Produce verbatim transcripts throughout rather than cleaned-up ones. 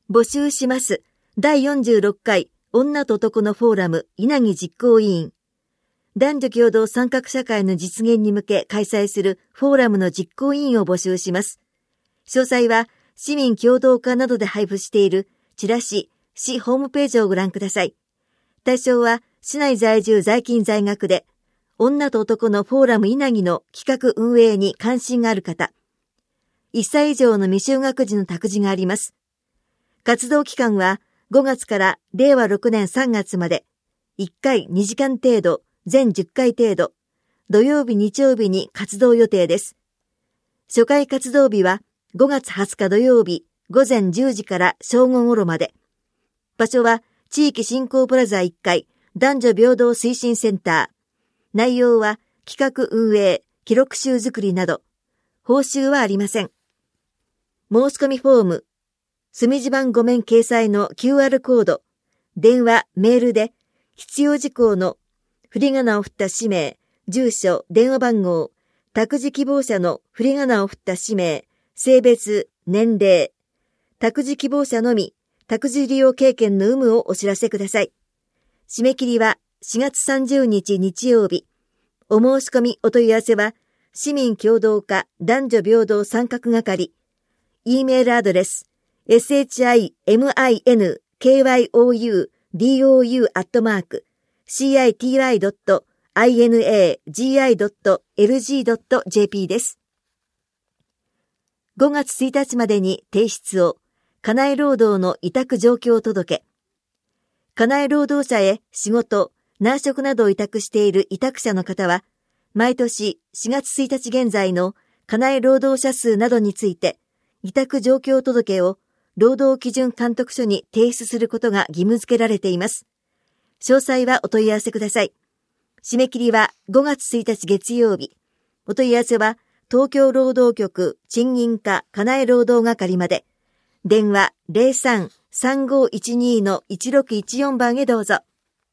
募集します。だいよんじゅうろっかい女と男のフォーラム稲城実行委員。男女共同参画社会の実現に向け開催するフォーラムの実行委員を募集します。詳細は市民共同課などで配布しているチラシ、市ホームページをご覧ください。対象は市内在住在勤在学で、女と男のフォーラム稲城の企画運営に関心がある方、いっさい以上の未就学児の託児があります。活動期間はごがつかられいわろくねんさんがつまで、いっかいにじかん程度、全じゅっかい程度、土曜日日曜日に活動予定です。初回活動日はごがつはつか土曜日ごぜんじゅうじから正午頃まで。場所は地域振興プラザいっかい男女平等推進センター。内容は企画運営、記録集作りなど。報酬はありません。申し込みフォーム、墨字番ご面掲載の キューアール コード、電話、メールで必要事項の振り仮名を振った氏名、住所、電話番号、託児希望者の振り仮名を振った氏名、性別、年齢、託児希望者のみ、託児利用経験の有無をお知らせください。締め切りはしがつさんじゅうにち日曜日。お申し込みお問い合わせは、市民共同課男女平等参画係。E メールアドレス、エスエイチアイエムアイエヌケーワイオーユーディーオーユー アットマーク、シーアイティーワイドットアイエヌエージーアイドットエルジードットジェーピー です。ごがつついたちまでに提出を、家内労働の委託状況届。家内労働者へ仕事、内職などを委託している委託者の方は、毎年しがつついたち現在の家内労働者数などについて、委託状況届を労働基準監督署に提出することが義務付けられています。詳細はお問い合わせください。締め切りはごがつついたち月曜日。お問い合わせは東京労働局賃金課家内労働係まで。電話 ゼロさん さんごいちに のいちろくいちよん 番へどうぞ。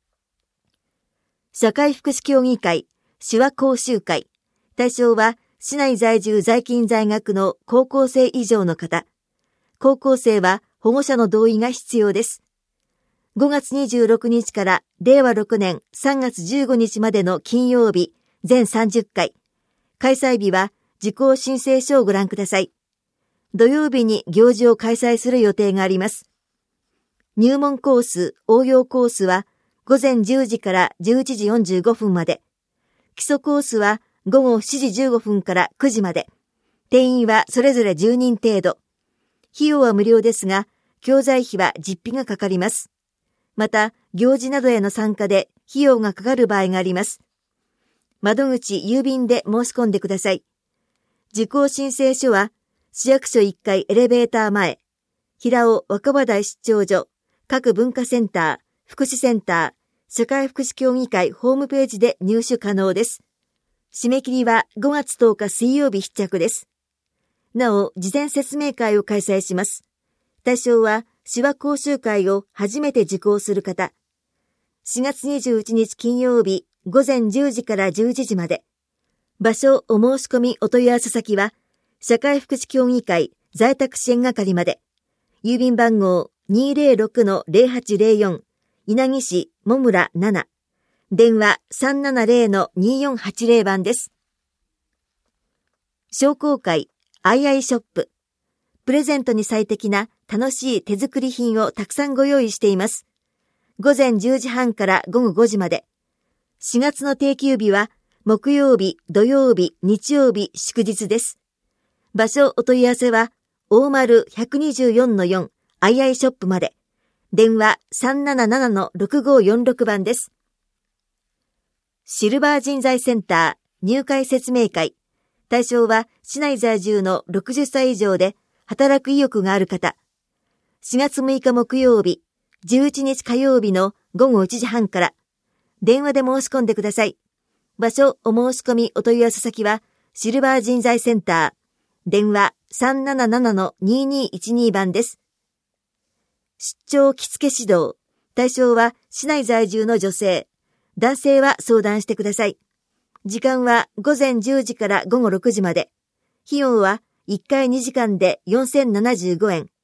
社会福祉協議会手話講習会。対象は市内在住在勤在学の高校生以上の方。高校生は保護者の同意が必要です。ごがつにじゅうろくにちかられいわろくねんさんがつじゅうごにちまでの金曜日、全さんじゅっかい。開催日は受講申請書をご覧ください。土曜日に行事を開催する予定があります。入門コース、応用コースはごぜんじゅうじからじゅういちじよんじゅうごふんまで。基礎コースはごごしちじじゅうごふんからくじまで。定員はそれぞれじゅうにん程度。費用は無料ですが、教材費は実費がかかります。また、行事などへの参加で費用がかかる場合があります。窓口郵便で申し込んでください。受講申請書は、市役所いっかいエレベーター前、平尾若葉台出張所、各文化センター、福祉センター、社会福祉協議会ホームページで入手可能です。締め切りはごがつとおか水曜日必着です。なお、事前説明会を開催します。対象は、手話講習会を初めて受講する方。しがつにじゅういちにち金曜日、ごぜんじゅうじからじゅういちじまで。場所、お申し込みお問い合わせ先は、社会福祉協議会在宅支援係まで。郵便番号 にーぜろろくのぜろはちぜろよん、稲城市もむらなな。電話 さんななぜろのにーよんはちぜろ 番です。商工会アイアイショップ。プレゼントに最適な楽しい手作り品をたくさんご用意しています。ごぜんじゅうじはんからごごごじまで。しがつの定休日は木曜日、土曜日、日曜日、祝日です。場所お問い合わせは大丸 ひゃくにじゅうよんのよん アイアイショップまで。電話 さんななななのろくごよんろく 番です。シルバー人材センター入会説明会。対象は市内在住のろくじゅっさい以上で働く意欲がある方。しがつむいか木曜日、じゅういちにち火曜日のごごいちじはんから。電話で申し込んでください。場所お申し込みお問い合わせ先はシルバー人材センター。電話 さんななななのにーにーいちに 番です。出張着付け指導。対象は市内在住の女性。男性は相談してください。時間はごぜんじゅうじからごごろくじまで。費用はいっかいにじかんでよんせんななじゅうごえん。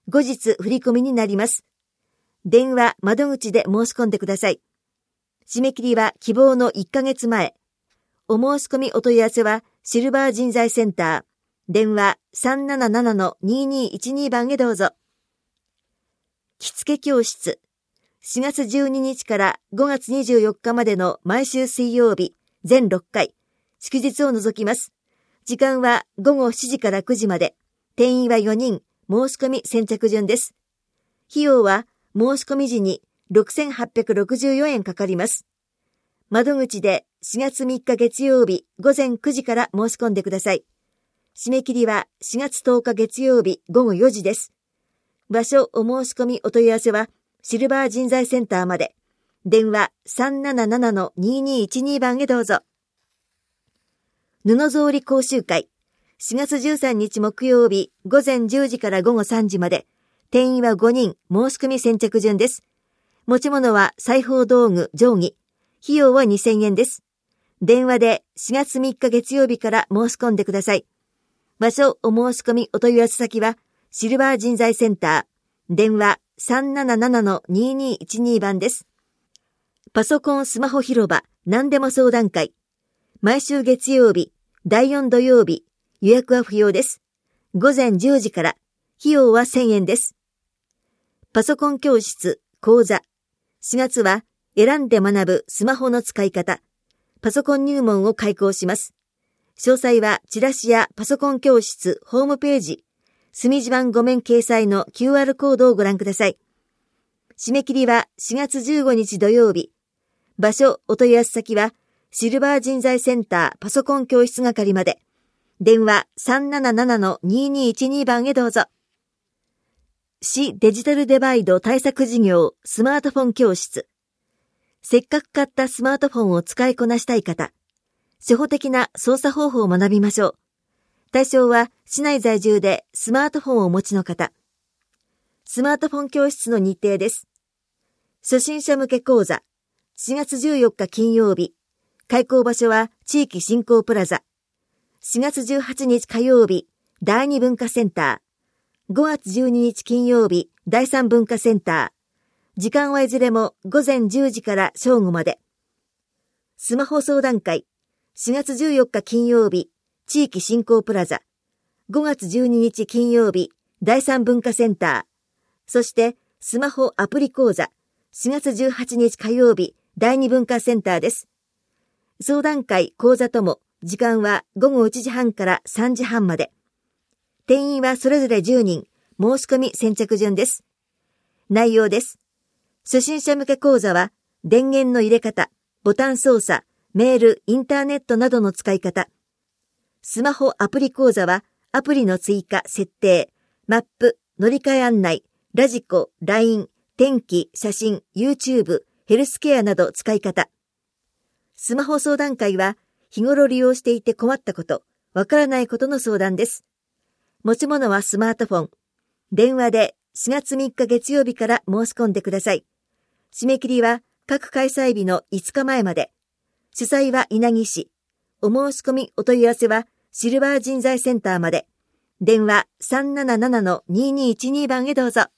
後日振り込みになります。電話、窓口で申し込んでください。締め切りは希望のいっかげつまえ。お申し込みお問い合わせはシルバー人材センター。電話 さんななななのににいちに 番へどうぞ。着付け教室。しがつじゅうににちからごがつにじゅうよっかまでの毎週水曜日、全ろっかい、祝日を除きます。時間はごごしちじからくじまで。定員はよにん、申し込み先着順です。費用は申し込み時にろくせんはっぴゃくろくじゅうよえんかかります。窓口でしがつみっか月曜日ごぜんくじから申し込んでください。締め切りはしがつとおか月曜日ごごよじです。場所お申し込みお問い合わせはシルバー人材センターまで。電話 さんななななのににいちに 番へどうぞ。布草履講習会。しがつじゅうさんにち木曜日ごぜんじゅうじからごごさんじまで。定員はごにん、申し込み先着順です。持ち物は裁縫道具、定規。費用はにせんえんです。電話でしがつみっか月曜日から申し込んでください。場所お申し込みお問い合わせ先はシルバー人材センター。電話 さんななななのににいちに 番です。パソコンスマホ広場何でも相談会。毎週月曜日、だいよん土曜日、予約は不要です。ごぜんじゅうじから、費用はせんえんです。パソコン教室、講座。しがつは選んで学ぶスマホの使い方。パソコン入門を開講します。詳細はチラシやパソコン教室ホームページ、墨字版ご面掲載の キューアール コードをご覧ください。締め切りはしがつじゅうごにち土曜日。場所お問い合わせ先はシルバー人材センターパソコン教室係まで。電話 さんななななのににいちに 番へどうぞ。市デジタルデバイド対策事業スマートフォン教室。せっかく買ったスマートフォンを使いこなしたい方。初歩的な操作方法を学びましょう。対象は市内在住でスマートフォンをお持ちの方。スマートフォン教室の日程です。初心者向け講座。しがつじゅうよっか金曜日。開講場所は地域振興プラザ。しがつじゅうはちにち火曜日。第二文化センター。ごがつじゅうににち金曜日。第三文化センター。時間はいずれもごぜんじゅうじから正午まで。スマホ相談会。しがつじゅうよっか金曜日。地域振興プラザ。ごがつじゅうににち金曜日。第三文化センター。そしてスマホアプリ講座。しがつじゅうはちにち火曜日。第二文化センターです。相談会、講座とも、時間はごごいちじはんからさんじはんまで。定員はそれぞれじゅうにん、申し込み先着順です。内容です。初心者向け講座は、電源の入れ方、ボタン操作、メール、インターネットなどの使い方。スマホアプリ講座は、アプリの追加、設定、マップ、乗り換え案内、ラジコ、ライン、天気、写真、YouTube、ヘルスケアなど使い方。スマホ相談会は、日頃利用していて困ったこと、わからないことの相談です。持ち物はスマートフォン。電話でしがつみっか月曜日から申し込んでください。締め切りは各開催日のいつかまえまで。主催は稲城市。お申し込みお問い合わせはシルバー人材センターまで。電話 さんななななのににいちに 番へどうぞ。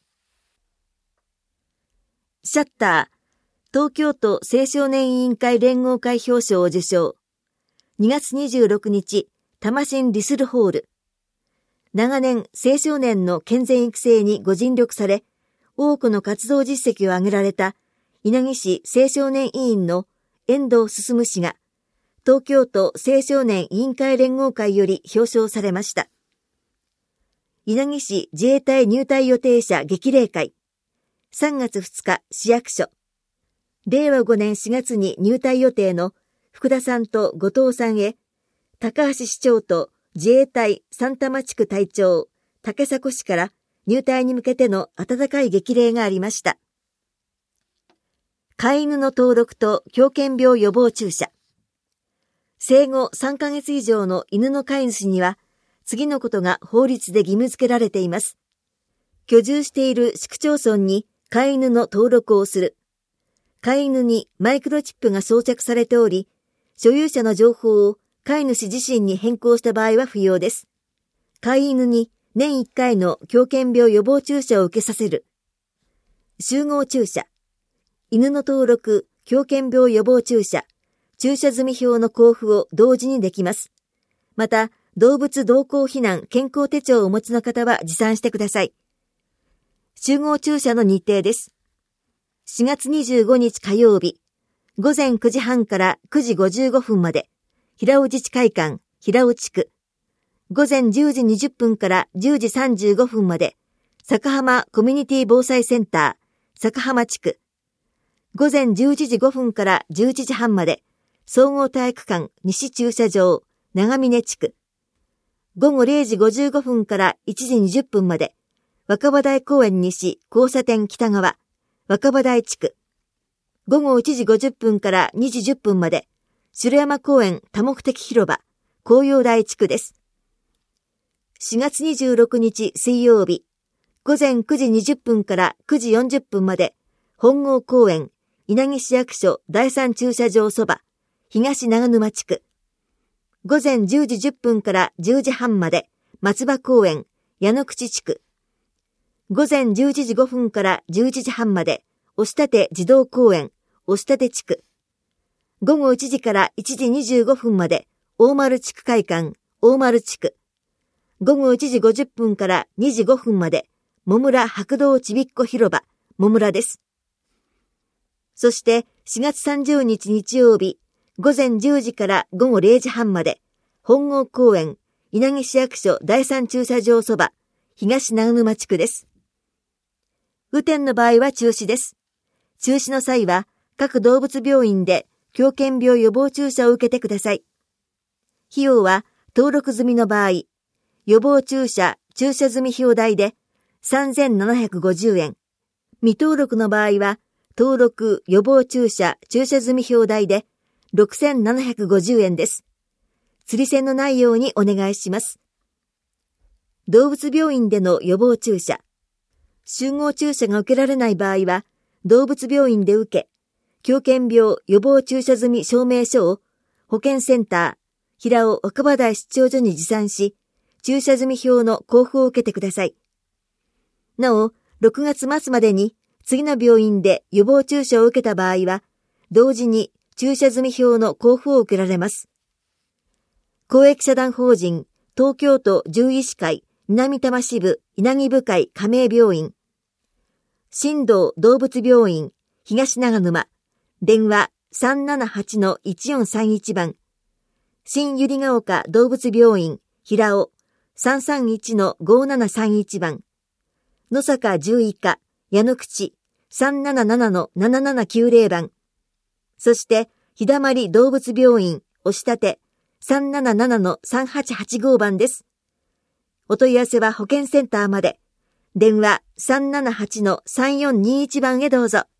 シャッター。東京都青少年委員会連合会表彰を受賞。にがつにじゅうろくにち、多摩新リスルホール。長年、青少年の健全育成にご尽力され、多くの活動実績を挙げられた、稲城市青少年委員の遠藤進氏が、東京都青少年委員会連合会より表彰されました。稲城市自衛隊入隊予定者激励会。さんがつふつか、市役所。れいわごねんしがつに入隊予定の福田さんと後藤さんへ、高橋市長と自衛隊三多摩地区隊長、竹迫氏から入隊に向けての温かい激励がありました。飼い犬の登録と狂犬病予防注射。生後さんかげつ以上の犬の飼い主には、次のことが法律で義務付けられています。居住している市区町村に飼い犬の登録をする。飼い犬にマイクロチップが装着されており、所有者の情報を飼い主自身に変更した場合は不要です。飼い犬に年いっかいの狂犬病予防注射を受けさせる。集合注射。犬の登録、狂犬病予防注射、注射済表の交付を同時にできます。また、動物同行避難健康手帳をお持ちの方は持参してください。集合注射の日程です。しがつにじゅうごにち火曜日、ごぜんくじはんからくじごじゅうごふんまで、平尾自治会館、平尾地区。ごぜんじゅうじにじゅっぷんからじゅうじさんじゅうごふんまで、坂浜コミュニティ防災センター、坂浜地区。ごぜんじゅういちじごふんからじゅういちじはんまで、総合体育館西駐車場、長峰地区。ごごれいじごじゅうごふんからいちじにじゅっぷんまで、若葉台公園西交差点北側、若葉台地区。ごごいちじごじゅっぷんからにじじゅっぷんまで、城山公園多目的広場、紅葉台地区です。しがつにじゅうろくにち水曜日、ごぜんくじにじゅっぷんからくじよんじゅっぷんまで、本郷公園、稲城市役所第三駐車場そば、東長沼地区。ごぜんじゅうじじゅっぷんからじゅうじはんまで、松葉公園、矢野口地区。ごぜんじゅういちじごふんからじゅういちじはんまで、押立児童公園、押立地区。ごごいちじからいちじにじゅうごふんまで、大丸地区会館、大丸地区。ごごいちじごじゅっぷんからにじごふんまで、もむら白道ちびっこ広場、もむらです。そしてしがつさんじゅうにち日曜日、ごぜんじゅうじからごごれいじはんまで、本郷公園、稲城市役所第三駐車場そば、東長沼地区です。雨天の場合は中止です。中止の際は、各動物病院で狂犬病予防注射を受けてください。費用は、登録済みの場合、予防注射、注射済み表代でさんぜんななひゃくごじゅうえん。未登録の場合は、登録、予防注射、注射済み表代でろくせんななひゃくごじゅうえんです。釣り線のないようにお願いします。動物病院での予防注射。集合注射が受けられない場合は、動物病院で受け、狂犬病予防注射済み証明書を保健センター、平尾若葉台出張所に持参し、注射済み表の交付を受けてください。なお、ろくがつ末までに次の病院で予防注射を受けた場合は、同時に注射済み表の交付を受けられます。公益社団法人東京都獣医師会南多摩支部稲城部会加盟病院、新道動物病院東長沼、電話 さんななはちのいちよんさんいち 番、新百合ヶ丘動物病院平尾 さんさんいちのごななさんいち 番、野坂獣医課矢野口 さんななななのななななきゅうぜろ 番、そして日だまり動物病院押立 さんななななのさんはちはちご 番です。お問い合わせは保健センターまで。電話 さんななはちのさんよんにいち 番へどうぞ。